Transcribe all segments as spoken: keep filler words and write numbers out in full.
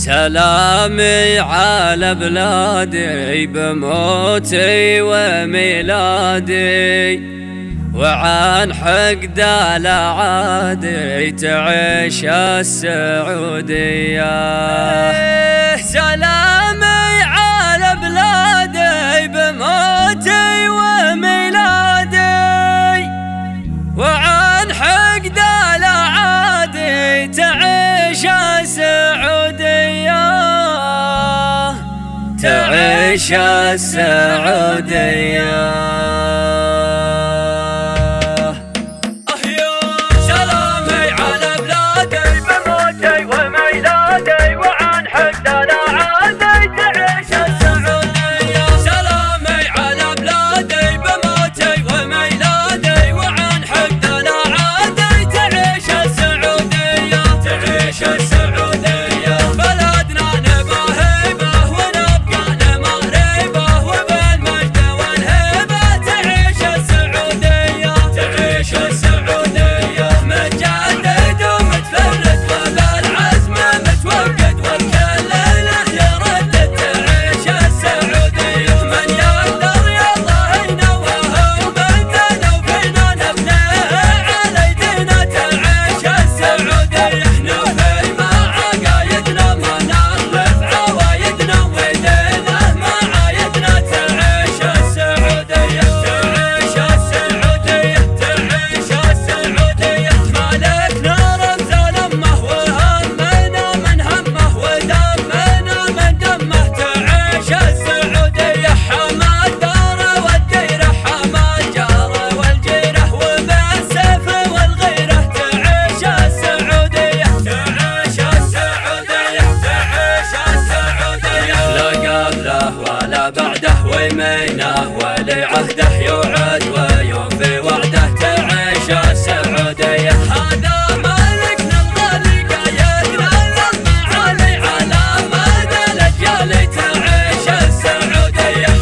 سلامي على بلادي بموتي وميلادي، وعن حقد الأعادي تعيش السعودية. سلامي على بلادي بموتي وميلادي، وعن حقد الأعادي تعيش السعودية، تعيش السعودية. ويمينه ولي عهده يوعد ويوفي وعده تعيش السعودية. هذا مالكنا الغالي قايدنا للمعالي على مدى الأجيال تعيش السعودية.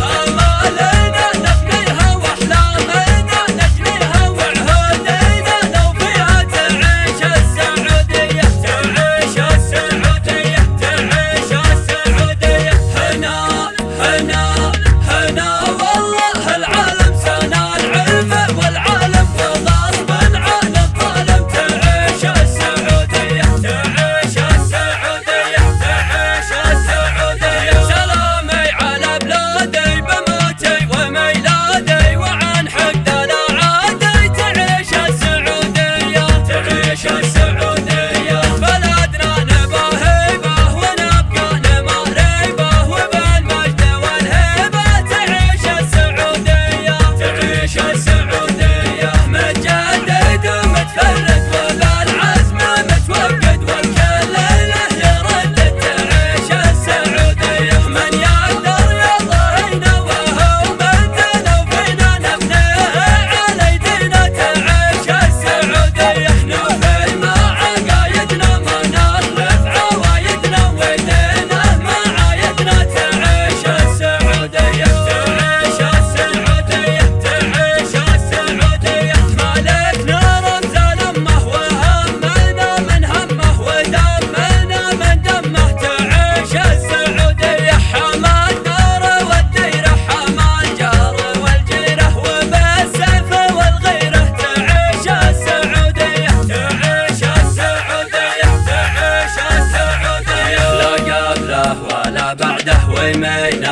آمالنا نبنيها وأحلامنا نجنيها وعهودنا لو فيها تعيش السعودية، تعيش السعودية، تعيش السعودية. هنا هنا هنا والله العالم سنى العلم والعالم وغصب عن الظالم تعيش السعودية، تعيش السعودية، تعيش السعودية. سلامي على بلادي بموتي وميلادي، وعن حقد الأعادي تعيش السعودية، تعيش السعودية. بلدنا نبى هيبة ونبقى نماريبة، وبالمجد والهيبة تعيش السعودية، تعيش السعودية. متجدد ومتفرد وبالعزم متوقد والكل له يرد تعيش السعودية. من يقدر يلا ينوه ومنتنا وفينا نبنيه على يدينا تعيش السعودية. نوفي مع عقايدنا ما نخلف عوايدنا ودينا مع عايدنا تعيش السعودية، تعيش السعودية، تعيش السعودية. مالكنا رمز لمه وهمنا من همه ودمنا من دمه تعيش السعودية. حمى الدار والديرة حمى الجار والجيرة، وبالسيف والغيرة تعيش السعودية، تعيش السعودية، تعيش السعودية. لا قبله ولا بعده ويمينه